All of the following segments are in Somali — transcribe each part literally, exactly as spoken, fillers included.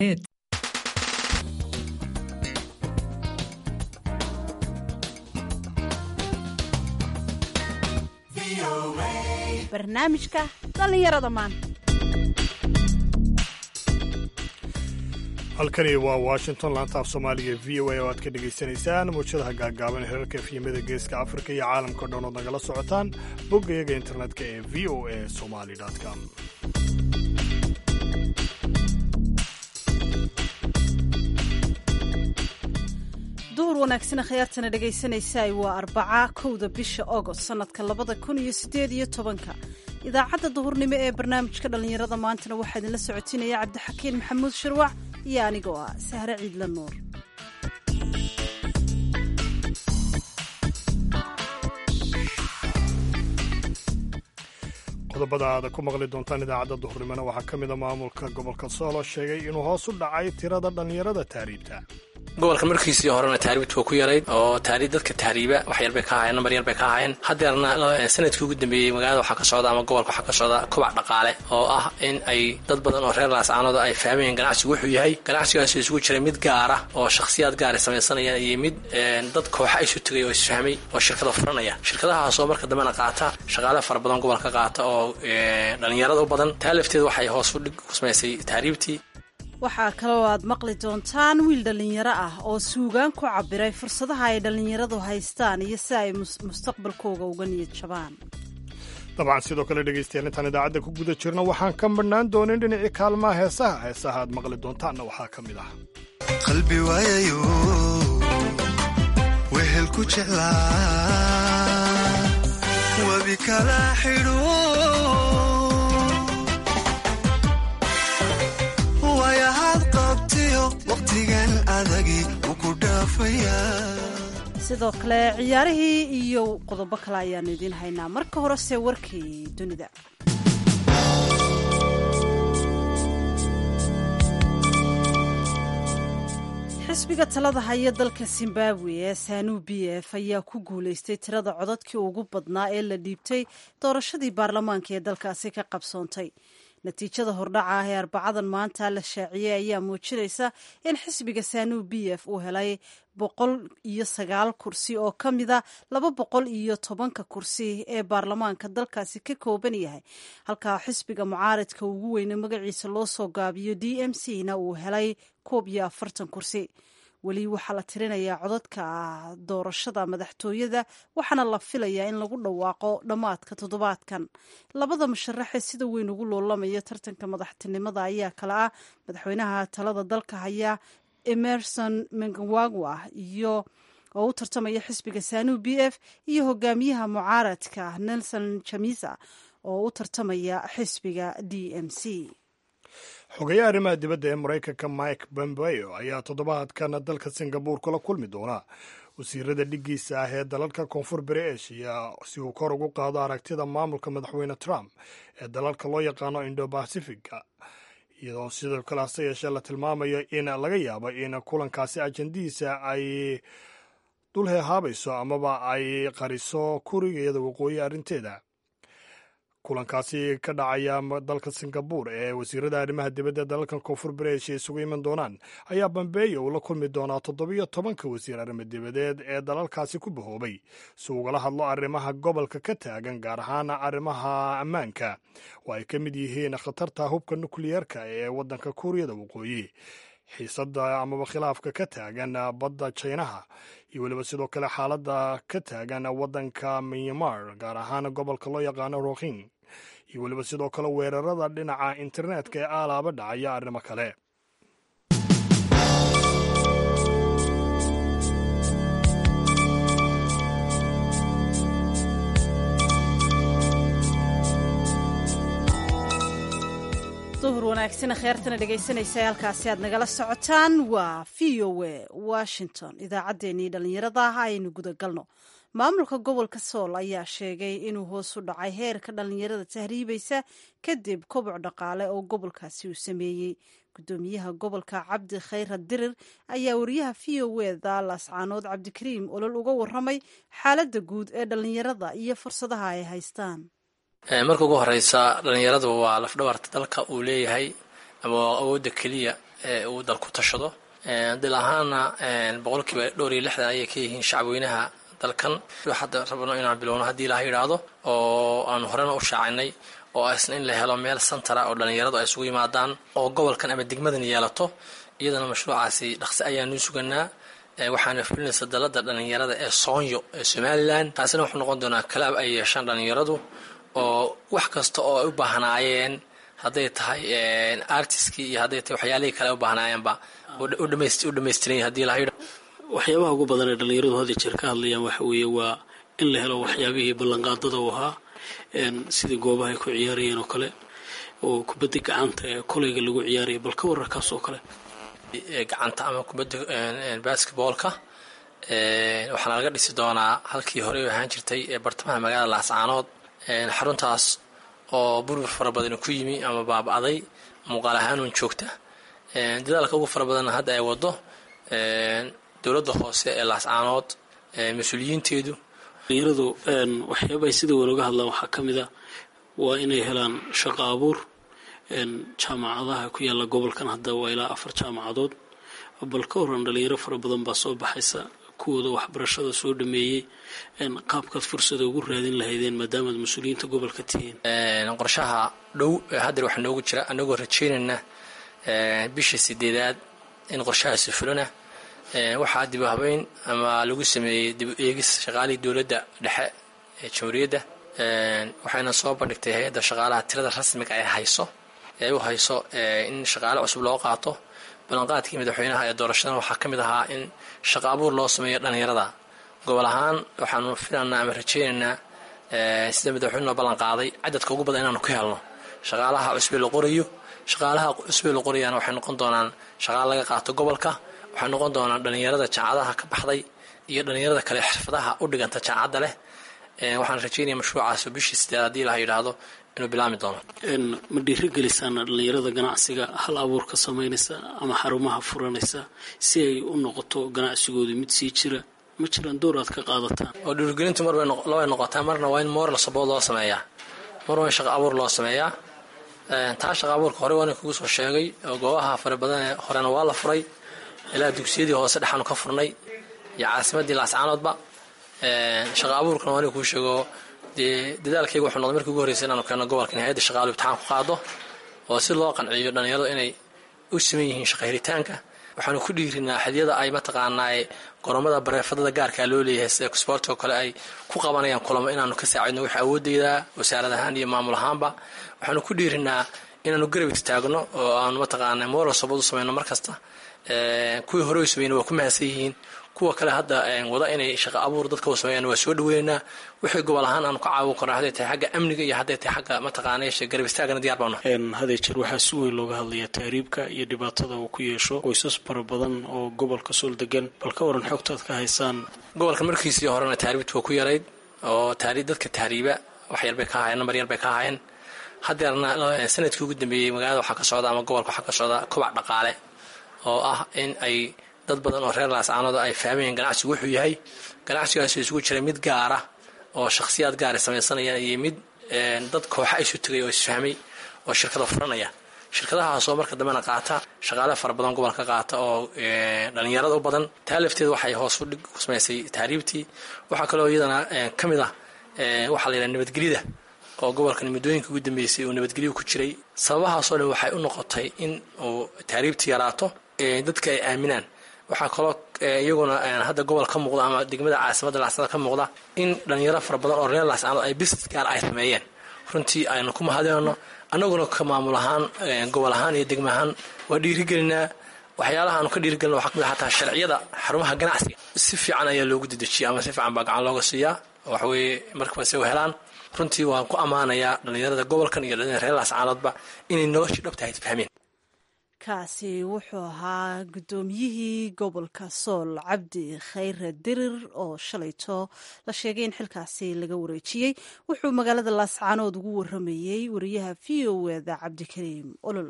barnaamijka dhalinyarada maanta. halkani waa washington laanta af soomaaliga v o a oo aad ka dhegaysanaysaan muujadaha gaagaaban herarka efyimada geeska afrika iyo caalamka dhan ood nagala socotaan boggayaga internetka ee v o a somali com. duhur wanaagsana khiyaartana dhegaysanaysaay waa arbaca kowda bisha ogost sanadka labada kun iyo sideed iyo tobanka. idaacadda duhurnimo ee barnaamijka dhallinyarada maantana waxaa idinla socotinaya cabdixakiin maxamuud shirwac iyo anigoo ah sahre ciidla nuur. qodobada aad ku maqli doontaan idaacadda duhurnimona waxaa ka mida maamulka gobolka soolo sheegay inuu hoos u dhacay tirada dhallinyarada taariibta. gobolka markiisii horena taariibtu waa ku yarayd oo taariib dadka taariiba wax yar bay ka ahaayeen nambar yar bay ka ahaayeen haddeerna sanadkii ugu dambeeyey magaalada waxaa ka socda ama gobolka waxaa ka socda kobac dhaqaale oo ah in ay dad badan oo reer laascaanood ay fahmayeen ganacsigu wuxuu yahay. ganacsigaasi isugu jiray mid gaara oo shakhsiyaad gaara samaysanayaan iyo mid dad kooxa isu tegay oo isfahmay oo shirkada furanaya. shirkadahaasoo marka dambena qaata shaqaale fara badan gobolka qaata oo dhallinyarada u badan. taa lafteeda waxay hoos u dhig ku samaysay taariibtii. waxaa kaloo aad maqli doontaan wiil dhallinyaro ah oo suugaan ku cabiray fursadaha ay dhallinyaradu haystaan iyo si ay mustaqbalkooga uga niyad jabaan. dabcan sidoo kale dhegaystayaal intaan idaacadda ku guda jirno waxaan ka marhnaan doonin dhinacii kaalmaha heesaha heesaha aad maqli doontaanna waxaa ka mid ah qalbi waayayo wehel ku jeclaa wabi kala xidho sidoo kale ciyaarihii iyo qodobo kale ayaanu idiin haynaa. marka horese warkii dunida. xisbiga talada haya dalka zimbabwe ee sanu b f ayaa ku guulaystay tirada codadkii ugu badnaa ee la dhiibtay doorashadii baarlamaanka ee dalkaasi ka qabsoontay. natiijada hordhaca ah ee arbacadan maanta la shaaciyey ayaa muujinaysa in xisbiga sanu b f uu helay boqol iyo sagaal kursi oo ka mida laba boqol iyo tobanka kursi ee baarlamaanka dalkaasi ka kooban yahay, halkaa xisbiga mucaaradka ugu weyne magaciisa loo soo gaabiyo d m c na uu helay koob iyo afartan kursi. weli waxaa la tirinayaa codadka doorashada madaxtooyada waxaana la filayaa in lagu dhawaaqo dhammaadka toddobaadkan. labada musharaxee sida weyn ugu loolamaya tartanka madaxtinimada ayaa kale ah madaxweynaha talada dalka haya emerson mnangagwa iyo oo u tartamaya xisbiga sanu b f iyo hogaamiyaha mucaaradka nelson chamisa oo u tartamaya xisbiga d m c. xogayaha arrimaha dibadda ee maraykanka mike pompeo ayaa toddobaadkan dalka singabore kula kulmi doona wasiirada dhiggiisa ah ee dalalka koonfur bari eshiya si uu kor ugu qaado aragtida maamulka madaxweyne trump ee dalalka loo yaqaano indo bacifica, iyadoo sidoo kale hase yeeshee la tilmaamayo in laga yaabo in kulankaasi ajandihiisa ay dul heehaabayso amaba ay qariso kurigeeda waqooyi arrinteeda. kulankaasi ka dhacaya dalka singabore ee wasiirada arrimaha dibadda dalalka koonfur bari eshiya isugu iman doonaan ayaa bambeeyo uu la kulmi doonaa toddobiyo tobanka wasiir arrimo dibadeed ee dalalkaasi ku bahoobay si ugala hadlo arrimaha gobolka ka taagan, gaar ahaan arrimaha ammaanka oo ay ka mid yihiin khatarta hubka nukliyeerka ee waddanka kuuriyada waqooyi, xiisadda amaba khilaafka ka taagan badda jaynaha iyo weliba sidoo kale xaaladda ka taagan waddanka myanmar, gaar ahaan gobolka loo yaqaano rohin, iyo weliba sidoo kale weerarada dhinaca internetka ee aalaaba dhacaya arrimo kale. duhur wanaagsana kheyrtana dhegaysanaysa halkaasi aad nagala socotaan waa v o a washington. idaacaddeenii dhallinyarada ah ayaynu gudagalno. maamulka gobolka sool ayaa sheegay inuu hoos u dhacay heerka dhallinyarada tahriibaysa kadib koboc dhaqaale oo gobolkaasi uu sameeyey. gudoomiyaha gobolka cabdi khayra dirir ayaa wariyaha v o eda laascaanood cabdikariim olol uga waramay xaaladda guud ee dhallinyarada iyo fursadaha ay haystaan. marka ugu horeysa dhallinyaradu waa lafdhabarta dalka uu leeyahay ama awoodda keliya ee uu dalku tashado dil ahaana boqolkiiba dhowr iyo lixdan ayay ka yihiin shacabweynaha dalkan. hadda rabno inaan bilowno haddii ilaha yidhaahdo oo aan horena u shaacinay oo isna in la helo meel santara oo dhallinyaradu ay isugu yimaadaan oo gobolkan ama degmadan yeelato. iyadana mashruucaasi dhaqsi ayaanu suganaa. waxaana fulinaysa dalada dhallinyarada ee soonyo ee somalilan. taasina wuxuu noqon doonaa kalaab ay yeeshaan dhallinyaradu oo wax kasta oo ay u baahnaayeen hadday tahay artiskii iyo hadday tahay waxyaalihii kale u baahnaayeenba u dhamaystiran haddii la yidha. waxyaabaha ugu badan ee dhallinyaradu hadda jeer ka hadlayaan waxa weeye waa in la helo waxyaabihii ballanqaadada u ahaa sidii goobaha ay ku ciyaarayeen oo kale oo kubadda gacanta ee koleyga lagu ciyaaraya bal ka wararkaas oo kale gacanta ama kubadda basketballka waxaana laga dhisi doonaa halkii horey ahaan jirtay ee bartamaha magaalada laascaanood. xaruntaas oo burbur fara badan ku yimi ama baaba'day muuqaal ahaanuun joogta. dadaalka ugu fara badanna hadda ay wado dowladda hoose ee laascaanood mas-uuliyiinteedu. dhallinyaradu waxyaabahay sida weyn uga hadlaan waxaa ka mid a waa inay helaan shaqo abuur. jaamacadaha ku yaalla gobolkan hadda waa ilaa afar jaamacadood bal ka horan dhalinyaro fara badan baa soo baxaysa kuwooda waxbarashada soo dhameeyey. qaabkaad fursada ugu raadin lahaydeen maadaamaad mas-uuliyiinta gobolka tihiin? qorshaha dhow haddeer waxaa noogu jira anagoo rajaynayna bisha sideedaad in qorshahaasi fulana. waxaa dib u habeyn ama lagu sameeyey dib u eegis shaqaalihii dowladda dhexe ee jamhuuriyadda. waxayna soo bandhigtay hay-adda shaqaalaha tirada rasmiga ay hayso ee u hayso in shaqaale cusub loo qaato. ballanqaadkii madaxweynaha ee doorashadan waxaa ka mid ahaa in shaqo abuur loo sameeyo dhallinyarada. gobol ahaan waxaanu filaynaa ama rajaynaynaa sida madaxweynenoo ballanqaaday cadadka ugu badan inaanu ka helno shaqaalaha cusbee la qorayo. shaqaalaha cusbee la qorayaana waxay noqon doonaan shaqaale laga qaato gobolka. waxay noqon doonaan dhallinyarada jaacadaha ka baxday iyo dhallinyarada kale xirfadaha u dhiganta jaacadda leh. waxaan rajaynaya mashruucaas bishii sideed haddii la yidhaahdo inuu bilaami doono. ma dhiirigelisaan dhallinyarada ganacsiga hal abuurka samaynaysa ama xarumaha furanaysa si ay u noqoto ganacsigooda mid sii jira? ma jiraan door aad ka qaadataan? oo dhiirigelintu mar labay noqotaa. marna waa in moral support loo sameeyaa, mar waa in shaqo abuur loo sameeyaa. taa shaqo abuurka hore waana kugu soo sheegay oo goobaha fara badan horena waa la furay ilaa dugsiyadii hoose dhexaanu ka furnay iyo caasimadii laascaanoodba. shaqo abuurkana waana kuu sheego dee dadaalkayga wuxuu noqday markii ugu horreysay inaanu keeno gobolka in hay-adda shaqaalu imtixaan ku qaado oo si loo qanciyo dhallinyaradu inay u siman yihiin shaqo helitaanka. waxaanu ku dhiirinaa xiliyada ay mataqaanaa goromada bareefadada gaarkaa loo leeyahay sida exportoo kale ay ku qabanayaan kulamo inaanu ka saacidno wixii awoodayda wasaarad ahaan iyo maamul ahaanba. waxaanu ku dhiirinaa inaanu garab istaagno oo aanu mataqaanaa moral support u samayno mar kasta. kuwii hore u sameeyna waa ku mahadsan yihiin. kuwa kale hadda wada inay shaqo abuur dadka u sameeyaan waa soo dhaweynaa. wixii gobol ahaan aanu ka caawin karno hadday tahay xagga amniga iyo hadday tahay xagga mataqaanaa garab istaagana diyaar baanu. haday jeer waxaa si weyn looga hadlayaa tahriibka iyo dhibaatada uu ku yeesho qoysas fara badan oo gobolka sool degan. bal ka waran xogtaad ka haysaan? gobolka markiisii horena tahriibtu waa ku yarayd oo tahriib dadka tahriiba wax yar bay ka ahaayeen nambar yar bay ka ahaayeen. haddeerna sanadkii ugu dambeeyey magaalada waxaa ka socda ama gobolka waxaa ka socda kobac dhaqaale oo ah in ay dad badan oo reer laascaanood ay fahmayeen ganacsigu wuxuu yahay. ganacsigaas isugu jiray mid gaara oo shakhsiyaad gaara samaysanayaan iyo mid dad kooxa isu tegay oo isfahmay oo shirkada furanaya. shirkadahaasoo marka dambena qaata shaqaale fara badan gobolka qaata oo dhallinyarada u badan. taa lafteeda waxay hoos u dhig ku samaysay tahriibtii. waxaa kaloo iyadana ka mid ah waxaa la yidhaha nabadgelyada oo gobolkan muddooyinka ugu dambeysay uu nabadgelyo ku jiray. sababahaasoo dhan waxay u noqotay in uu tahriibtii yaraato dadka ay aaminaan. waxaa kaloo iyaguna hadda gobol ka muuqda ama degmada caasimadda laascaanood ka muuqda in dhallinyaro fara badan oo reer laascaanood ay business gaar ay sameeyeen. runtii aynu ku mahadinayno. annaguna ka maamul ahaan gobol ahaan iyo degmo ahaan waa dhiirigelinaa. waxyaalaha aanu ka dhiirigelina waxaa kamid xataa sharciyada xarumaha ganacsiga si fiican ayaa loogu dedejiya ama si fiican baa gacan looga siiyaa. waxaweye markaba se u helaan. runtii waan ku ammaanayaa dhallinyarada gobolkan iyo dhallinyarada reer laascaanoodba inay noloshii dhabtahay fahmeen. kaasi wuxuu ahaa guddoomiyihii gobolka sool cabdi khayre dirir oo shalayto la sheegay in xilkaasi laga wareejiyey. wuxuu magaalada laascaanood ugu waramayey wariyaha v o eda cabdikariim olol.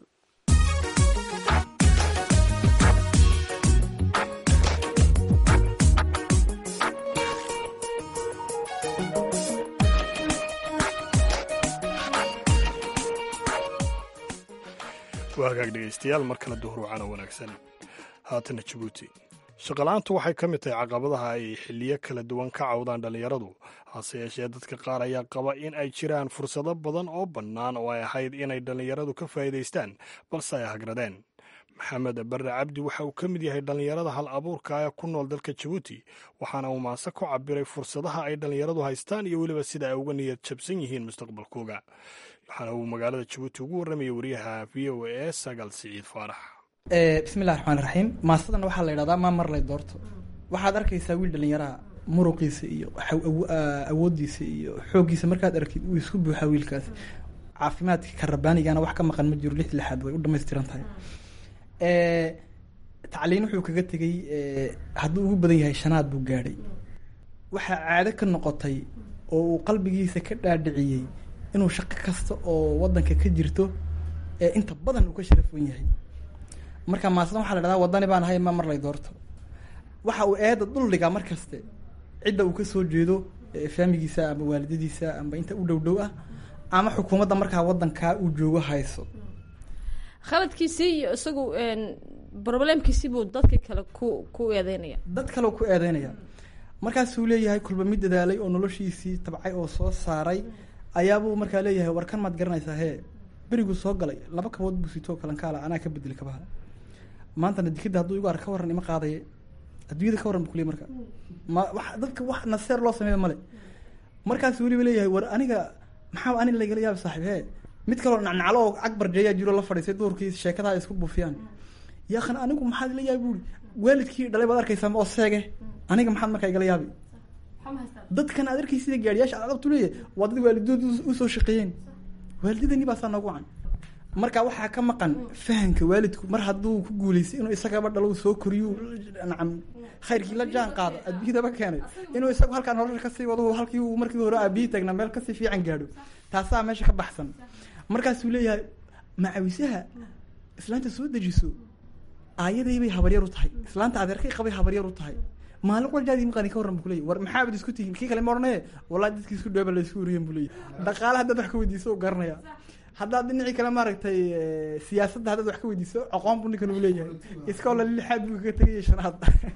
waa waagaag dhegaystayaal mar kale duhur wacana wanaagsan. haatana jabuuti shaqala-aantu waxay ka mid tahay caqabadaha ay xilliyo kala duwan ka cawdaan dhallinyaradu, hase yeeshee dadka qaar ayaa qaba in ay jiraan fursado badan oo bannaan oo ay ahayd inay dhallinyaradu ka faa'iidaystaan balse ay hagradeen. maxamed barre cabdi waxa uu ka mid yahay dhallinyarada hal abuurka ee ku nool dalka jabuuti, waxaana uu maase ku cabiray fursadaha ay dhallinyaradu haystaan iyo weliba sida ay uga niyad jabsan yihiin mustaqbalkooga. waxaana uu magaalada jabuuti ugu warramayay wariyaha v o a sagal siciid faarax. bismillahi raxmaani raxiim. maasadan waxaa la yidhahdaa maa mar lay doorto. waxaad arkaysaa wiil dhallinyaraha muruqiisa iyo awoodiisa iyo xooggiisa markaad aragtid uu isku buuxaa wiilkaas. caafimaadka karabaanigana wax ka maqan ma jiro, lix lixaad way u dhamaystiran tahay. tacliin wuxuu kaga tegey hadduu ugu badan yahay shanaad buu gaadhay. waxaa caado ka noqotay oo uu qalbigiisa ka dhaadhiciyey inuu shaqo kasta oo wadanka ka jirto inta badan uu ka sharafwan yahay. marka maasadan waxaa la dhahdaa wadani baan ahay ma mar lay doorto. waxa uu eeda duldhigaa mar kaste cidda uu kasoo jeedo, faamigiisa ama waalidadiisa ama inta u dhow dhow ah ama xukuumadda markaa wadankaa uu joogo hayso. khaladkiisii iyo isagu problemkiisii buu dadka kale ku ku eedeynaya dad kale ku eedeynaya markaasuu leeyahay kulba mid dadaalay oo noloshiisii tabcay oo soo saaray ayaabuu markaa leeyahay war kan maad garanaysaa hee beriguu soo galay laba kabood buu sitoo kalankaala anaa ka bedeli kabaha maantana dikada hadduu igu arka ka warran ima qaadaye adduunyada ka warran bu kuliya marka ma wax dadka wax naseer loo sameeya male. markaasuu weliba leeyahay war aniga maxaa ani lagala yaaba saaxiib hee mid kaloo nacnaclo oo agbar jeeyaa jiro la fadhiisay duurkii sheekadaha isku buufiyaan. yaakhan anigu maxaad la yaabi buuri waalidkii dhalay baad arkaysaa oo seege aniga maxaad markaa igala yaabi. dadkan aad arkay sida gaariyaasha adabtu leeyahay waa dad waalidood usoo shaqeeyeen, waalidadani baasaa noogu can. marka waxaa ka maqan fahanka waalidku mar hadduu ku guulaystay inuu isagaba dhalo soo koriyo nacam khayrkii la jaan qaado adduunyadaba keenay inuu isagu halkaan nolosha kasii wado halkii uu markii hore aabiyi tagnaa meel kasii fiican gaadho taasaa meesha ka baxsan. markaasuu leeyahay macawisaha islaanta soo dejiso aayaday bay habaryar u tahay, islaanta adeerkay qabay habaryar u tahay. maalin waljaadii maqani ka warran bu kuleeyahy war maxaa bad isku tihiin kii kale ma oranaye wallahi dadkii isku dheeba la isku wariyen bu leeyahy. dhaqaale haddaad wax ka weydiiso u garanaya, haddaad dhinacii kale maaragtay siyaasadda haddaad wax ka weydiiso aqoon bu ninkan uu leeyahay. iskoola lixaad buu kaga tegaya shanaad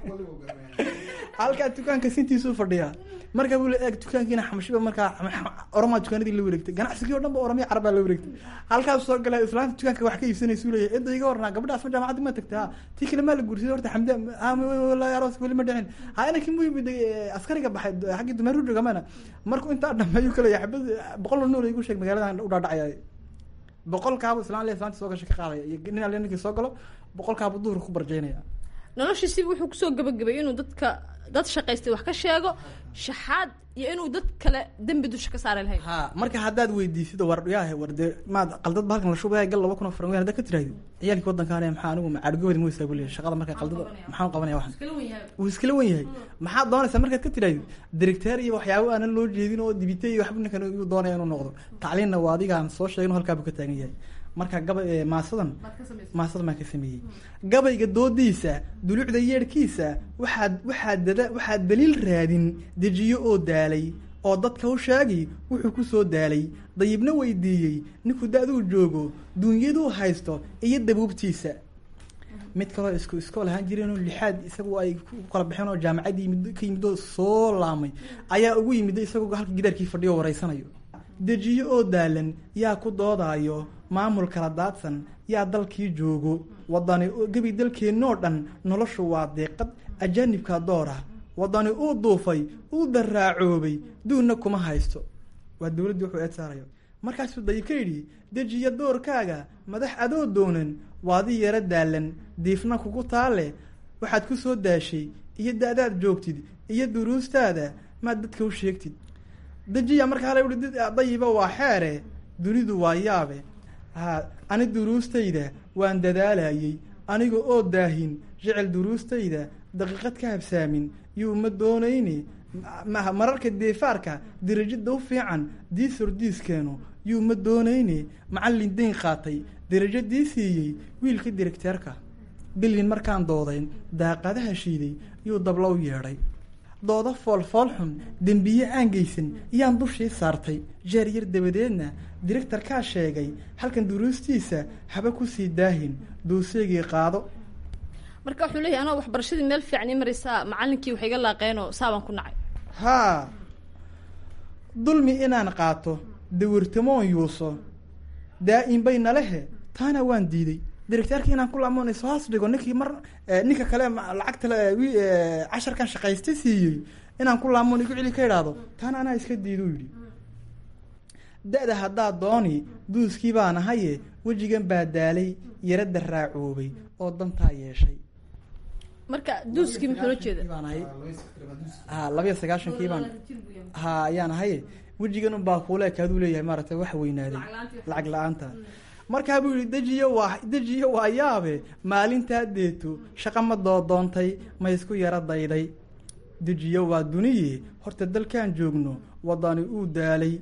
halkaa dukaanka sintiisuu fadhiyaa. markaa buu eeg dukaankiina xamashiba markaa oromaa dukaanadii la wareegtay, ganacsigii o dhan ba oromya carabaa la wareegtay. halkaas soo galay islaanta dukaanka wax ka iibsanaysu leeyahay cidda iga warnaa gabadhaas ma jaamacaddi ma tagtay ha tii kale maa la guursaday horta xamdi aroos weli ma dhicin ha inankii mu yimid askariga baxay xaggii dumeeru jogamana markuu intaa dhameeyu kaleeya xabad boqol nuur igu sheeg magaaladan u dhaadhacaya boqolkaabu islaan le islaanta soo gashay ka qaadaya iyo nin alle ninkii soo galo boqolkaabu duhur ku barjeynaya. noloshiisiba wuxuu kusoo gabagabay inuu dadka dad shaqaystay wax ka sheego shaxaad iyo inuu dad kale dembi dusha ka saari lahayn. ha marka haddaad weydiisido war yaahe war dee maad qaldad ba halkan la shubaya gal laba kun oo faran weyn haddaad ka tiraahdo ciyaalkii waddankaane maxaa anigu macaadgoodi ma weysaa buleeyahay shaqada markaa qaldada maxaan qabanaya waxan wuu iskala wen yahay. maxaad doonaysaa markaad ka tiraahdo directeer iyo waxyaabo aanan loo jeedin oo dibite iyo waxba ninkan uu doonaya inuu noqdo. tacliinna waa adigaan soo sheegin halkaa buu ka taagan yahay. marka gaba maasadan maasadan baan ka sameeyey gabayga doodiisa dulucda yeedhkiisa waxaad waxaa dada waxaa daliil raadin dejiyo oo daalay oo dadka u sheegi wuxuu ku soo daalay dayibna weydiiyey ninkuu da-duu joogo duunyaduu haysto iyo dabuubtiisa. mid kaloo isku iskool ahaan jireenoo lixaad isagu ay ku kala baxeen oo jaamacadii yimid ka yimid oo soo laamay ayaa ugu yimid isagoo halka gidaarkii fadhiyo oo wareysanayo. dejiyo oo daalan yaa ku doodaayo maamul kala daadsan yaa dalkii joogo wadani gebi dalkeennoo dhan noloshu waa deeqad ajaanibka doora wadani uu duufay uu daraacoobay duunna kuma haysto. waa dawladdii wuxuu eed saarayo. markaasuu dayi ka yidhi dejiya doorkaaga madax adoo doonan waadi yaro daalan diifna kugu taale waxaad ku soo daashay iyo da-daad joogtid iyo duruustaada maad dadka u sheegtid. dejiya markaa hala uhi dayiba waa xeere dunidu waa yaabe ha ani duruustayda waan dadaalayey aniga oo daahin jecel duruustayda daqiiqad ka habsaamin yuu ma doonayni mararka deefaarka derajada u fiican diisor diiskeenu yuu ma doonayni macallin dayn qaatay derajadii siiyey wiilka directeerka bilin markaan doodayn daaqadaha shiiday yuu dablow yeedhay. dooda foolfool xun dembiye aan geysan yaan dushii saartay jeer yar dabadeedna directorkaa sheegay halkan duruustiisa haba kusii daahin duuseygii qaado marka wuxuu leeyahay anoo waxbarashadii meel fiican ii maraysaa macalinkii waxay iga laaqeenoo saabaan ku nacay haa dulmi inaan qaato dawirtamoon yuuso daa-in bay nalehe taana waan diiday directeerkii inaan ku laamoonayso hoos dhigo ninkii mar ninka kale lacagta casharkan shaqaystay siiyey inaan ku laamoon igu celi ka idhaahdo taana anaa iska diiduu yidhi da-da haddaad dooni duuskii baan ahaye wejigan baa daalay yaradda raacoobay oo dantaa yeeshay marka duuskii muxuu la jeeda ha labayo sagaashankii baan ha ayaan ahaye wejigan unbaa kuule kaaduu leeyahay maaragtay wax weynaaday lacag la-aanta markaa buu yihi dejiyo waa dejiyo waa yaabe maalintaa deeto shaqa ma doodoontay ma isku yaro dayday dejiyo waa duniye horta dalkaan joogno wadani uu daalay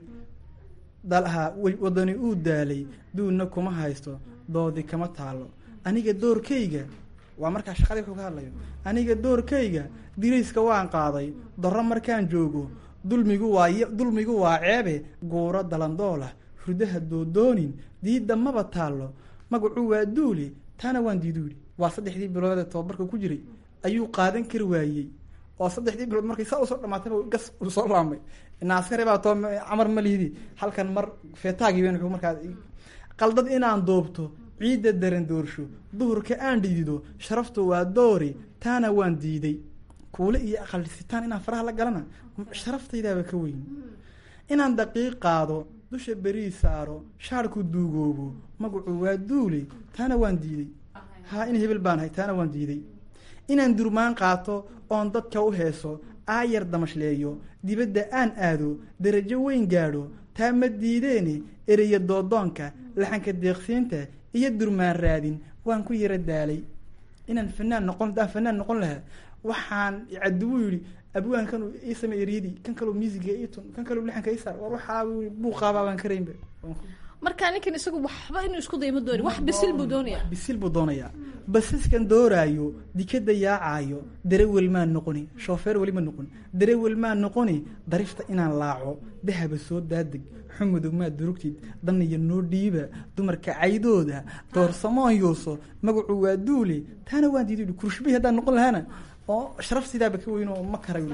dalha wadani uu daalay duunna kuma haysto doodi kama taalo aniga doorkayga waa markaa shaqadii wuxuu ka hadlayo aniga doorkayga dirayska waan qaaday darro markaan joogo dulmigu waa dulmigu waa ceebe guuro dalandoola hurdaha doodoonin diidda maba taallo magacu waa duuli taana waan diidu yidhi waa saddexdii bilood ee tobabarka ku jiray ayuu qaadan kari waayey oo saddexdii bilood markay saa usoo dhamaatayba gas uu soo laamay ina askari baa too camar ma lihidi halkan mar feetaagii ben markaa qaldad inaan doobto ciidda daran doorsho duhurka aan dhidido sharaftu waa doori taana waan diiday kuule iyo aqalsitaan inaan faraha la galana sharaftaydaaba ka weyn inaan daqiiq qaado dusha berii saaro shaarku duugoobo magacu waa duule taana waan diiday haa in hebel baan ahay taana waan diiday inaan durmaan qaato oon dadka u heeso aayar damashleeyo dibadda aan aado darajo weyn gaadho taa ma diideene ereya doodoonka laxanka deeqsiinta iyo durmaan raadin waan ku yaro daalay inaan fanaan noqon daan fanaan noqon lahaa waxaan caduwu yidhi abwaan kan ii samey eriyadii kan kaloo musiga itun kan kaloo laxanka ii saar war waxaa buuqaabaa baan karaynba markaa ninkan isagu waxba inuu isku dayma dooni wax bisil buu doonayaa bisil buu doonayaa basaskan dooraayo dikada yaacaayo darewel maan noqoni shoofeer weli ma noqon darewel maan noqoni darifta inaan laaco dahaba soo daadeg xumudug maad durugtid daniyo noo dhiiba dumarka caydooda doorsamoon yuuso magacu waa duule taana waan diiday kurshbay haddaan noqon lahaana oo sharaftidaaba ka weyn oo ma karay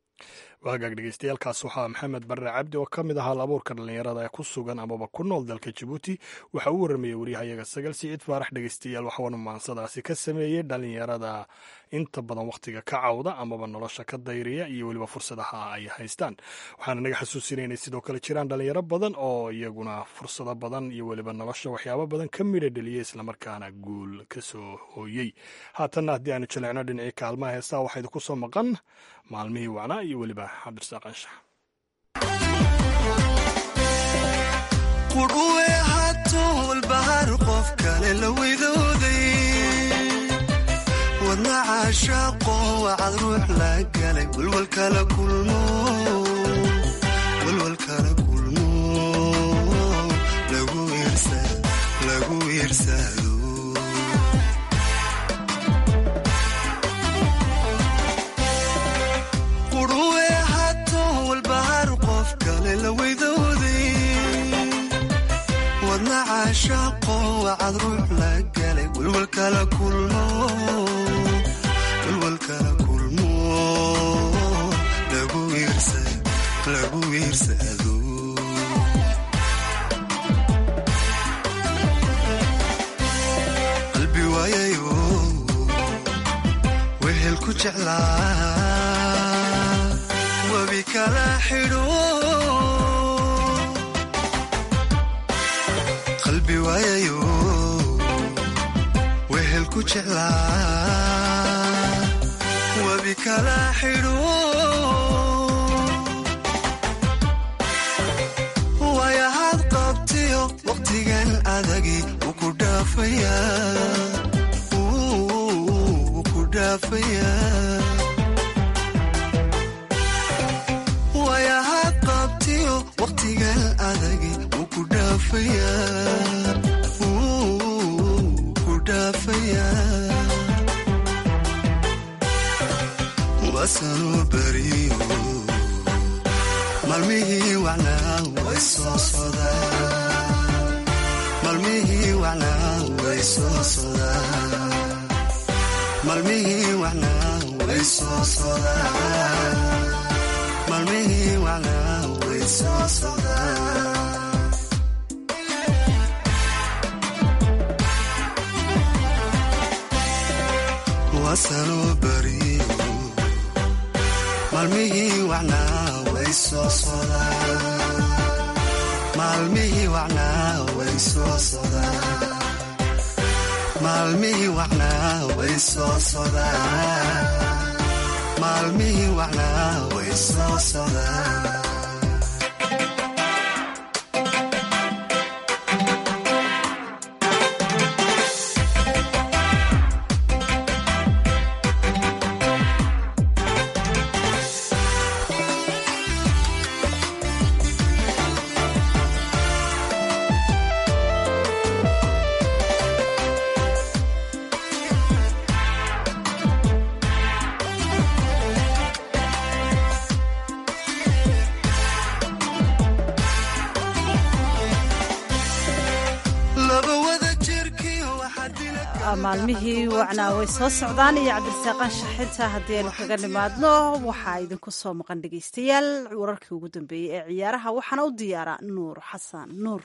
waagaag dhegeystayaaalkaas waxaa maxamed barre cabdi oo ka mid ahaa labuurka dhallinyarada ee ku sugan amaba ku nool dalka jabuuti waxa uu warramayey waryahayaga sagal siciid faarax dhegeystayaal waxauna maansadaasi ka sameeyey dhallinyarada inta badan wakhtiga ka cawda amaba nolosha ka dayriya iyo weliba fursadaha ay haystaan waxaana naga xasuusinaynay sidoo kale jiraan dhallinyaro badan oo iyaguna fursado badan iyo weliba nolosha waxyaabo badan ka midha dheliyey islamarkaana guul ka soo hooyey haatanna haddii aanu jaleecno dhinacii kaalmaha heesaa waxaa idinku soo maqan maalmihii wacnaa iyo weliba cabdirasaaq anshax qudhuwe hatool bahar qof kale la weydooday wadna caashaaqo wacad ruux la galay walwalkala kulmo walwalkala kulmo lagu irsado lagu irsado qudhuwe hatool bahar qof kale la weydooday wadna caashaaqo wacad ruux la galay walwalkala kulmo walwalkala kulmo lagu irsado lagu irsado qalbi waayayo wehel ku jeclaa wabi kala xidho qalbi waayayo wehel ku jeclaa wabi kala xidho waayahaad qabtiyo waqtigan adagi wuu ku dhaafayaa wuu ku dhaafayaa waayahaad qabtiyo waqtigan adagi wuu ku dhaafayaa wasanuu beriyo maalmihii wacnaa way soo socdaan maalmihii wacnaa way soo socdaan maalmihii wacnaa way soo socdaan maalmihii wacnaa way soo socdaan wasanuu beriyo maalmihii wacnaa way soo socdaan maalmihii wacnaa way soo socdaan maalmihii wacnaa way soo socdaan maalmihii wacnaa way soo socdaan maalmihii wacnaa way soo socdaan iyo cabdirasaaqaan shaxinta haddii aynu kaga nimaadno waxaa idinku soo maqan dhegaystayaal wararkii ugu dambeeyey ee ciyaaraha waxaana u diyaara nuur xasan nuur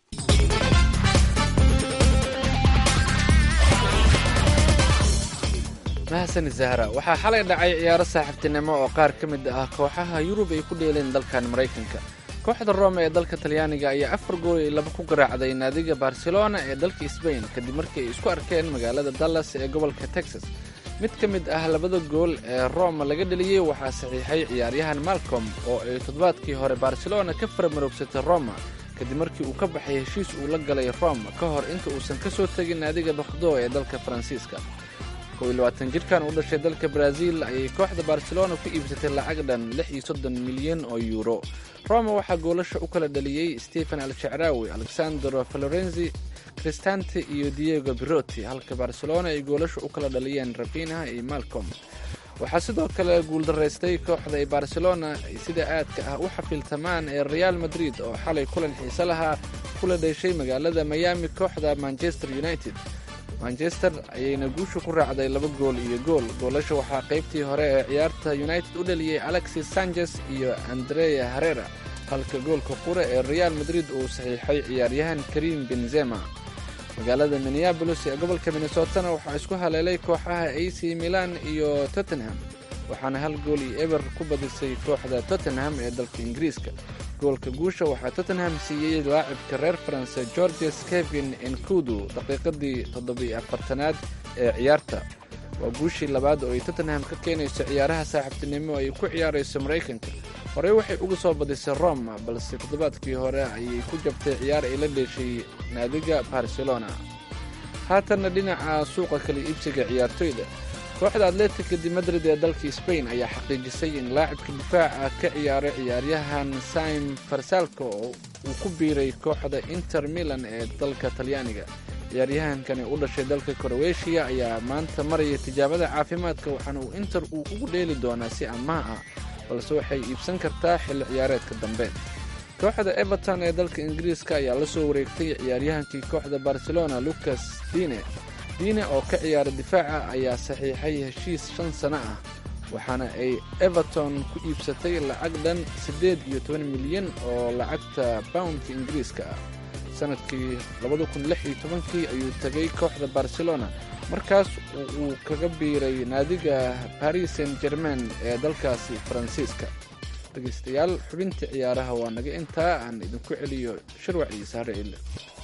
mahasani zahra waxaa xalay dhacay ciyaaro saaxiibtinimo oo qaar ka mid ah kooxaha yurub ay ku dheeleen dalkan maraykanka kooxda rome ee dalka talyaaniga ayaa afar gool iyo laba ku garaacday naadiga barcelona ee dalka sbain kadib markii ay isku arkeen magaalada dallas ee gobolka texas mid ka mid ah labada gool ee rome laga dheliyey waxaa saxiixay ciyaaryahan malcom oo ay toddobaadkii hore barcelona ka faramaroogsatay roma kadib markii uu ka baxay heshiis uu la galay rome ka hor inta uusan ka soo tegin naadiga bakhdo ee dalka faransiiska kow iyo labaatan jirkan u dhashay dalka brazil ayay kooxda barcelona ku iibsatay lacag dhan lix iyo soddon milyan oo yuuro roma waxaa goolasha u kala dhaliyey stephen alshacraawi alexandro florenzi cristante iyo diego biroti halka barcelona ay goolasha u kala dhaliyeen rabinha iyo malcom waxaa sidoo kale guuldaraystay kooxda ay barcelona ay sida aadka ah u xafiiltamaan ee real madrid oo xalay kulan xiise lahaa kula dhashay magaalada miami kooxda manchester united manchester ayayna guusha ku raacday laba gool iyo gool goolasha waxaa qaybtii hore ee ciyaarta united u dhaliyey alexis sanchez iyo andrea herrera halka goolka qura ee real madrid uu saxiixay ciyaaryahan karim benzema magaalada minneabolis ee gobolka minnesotana waxaa isku haleelay kooxaha a c milan iyo tottenham waxaana hal gool iyo eber ku badisay kooxda tottenham ee dalka ingiriiska goolka guusha waxaa tottenham siiyey laacibka reer faranse georges kevin enkudu daqiiqadii toddobiyo afartanaad ee ciyaarta waa guushii labaad oo ay tottenham ka keenayso ciyaaraha saaxiibtinimo ay ku ciyaarayso maraykanka horey waxay uga soo badisay roma balse toddobaadkii hore ayay ku jabtay ciyaar ay la dheeshay naadiga barcelona haatanna dhinaca suuqa kala iibsiga ciyaartoyda kooxda atletica de madrid ee dalka sbain ayaa xaqiijisay in laacibka difaaca ka ciyaaray ciyaaryahan sim farsalco oo uu ku biiray kooxda inter milan ee dalka talyaaniga ciyaaryahankani u dhashay dalka kroweshiya ayaa maanta maraya tijaabada caafimaadka waxaana uu inter uu ugu dheeli doonaa si ammaah ah balse waxay iibsan kartaa xilli ciyaareedka dambe kooxda everton ee dalka ingiriiska ayaa la soo wareegtay ciyaaryahankii kooxda barcelona lucas dine diine oo ka ciyaara difaaca ayaa saxiixay heshiis shan sano ah waxaana ay everton ku iibsatay lacag dhan siddeed iyo toban milyan oo lacagta boundka ingiriiska ah sanadkii labada kun lix iyo tobankii ayuu tegay kooxda barcelona markaas uu kaga biiray naadiga paris saint germain ee dalkaasi faransiiska dhegaystayaal xubintii ciyaaraha waa naga intaa aan idinku celiyo shirwac iyo saare ile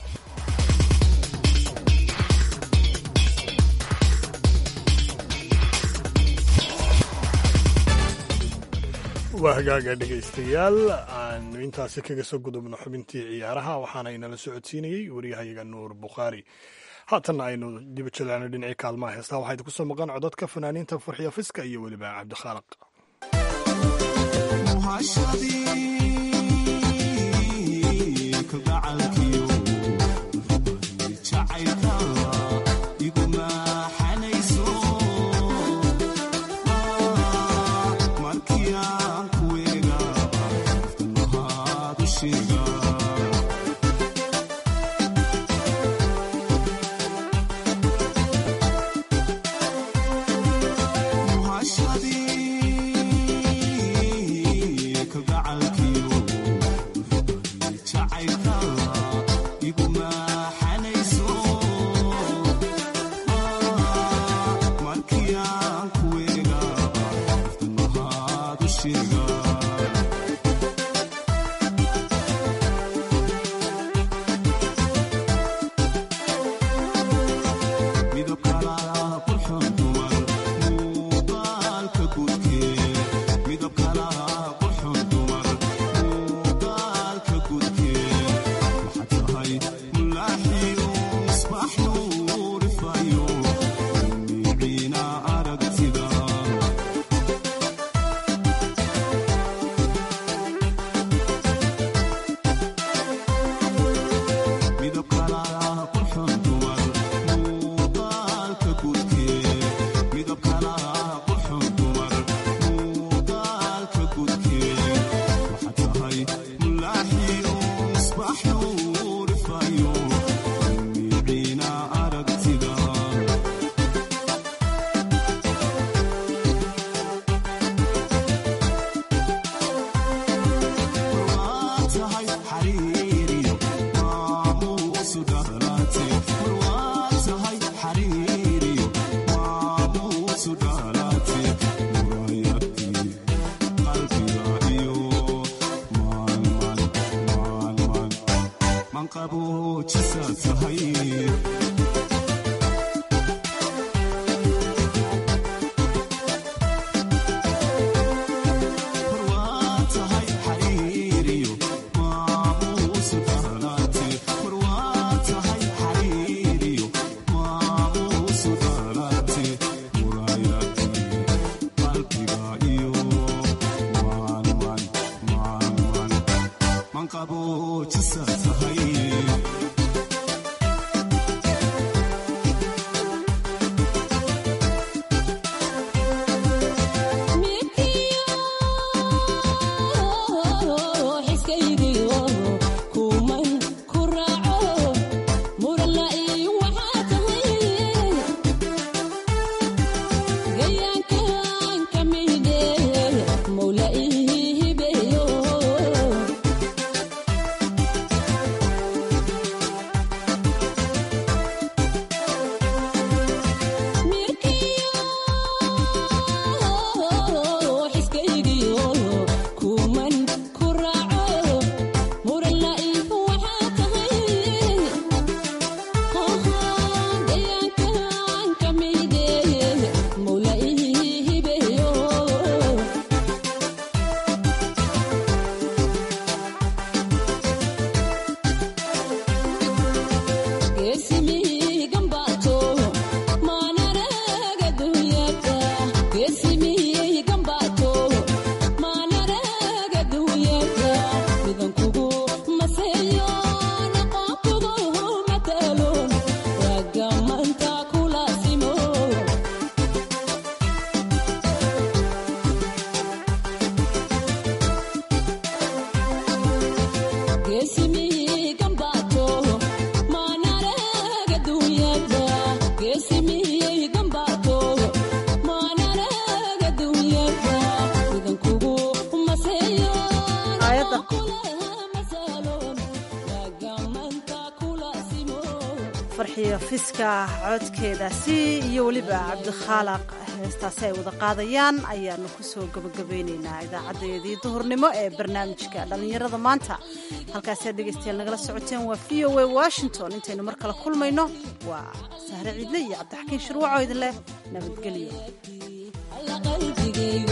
waa hagaaga dhegaystayaal aanu intaasi kaga soo gudubno xubintii ciyaaraha waxaana inala socodsiinayey wariyahayaga nuur bukhaari haatanna aynu diba jalaano dhinacii kaalmaha heestaa waxaa idinku soo maqan codadka fanaaniinta farxiya fiska iyo weliba cabdikhaaliq farxiyo fiska codkeedaasi iyo weliba cabdikhaaliq heestaasi ay wada qaadayaan ayaanu kusoo gabagabeynaynaa idaacadeedii duhurnimo ee barnaamijka dhallinyarada maanta halkaasiad dhegaystayaal nagala socoteen waa v o a washington intaynu mar kale kulmayno waa sahre ciidle iyo cabdixakiin shirwaco idin leh nabadgelyo.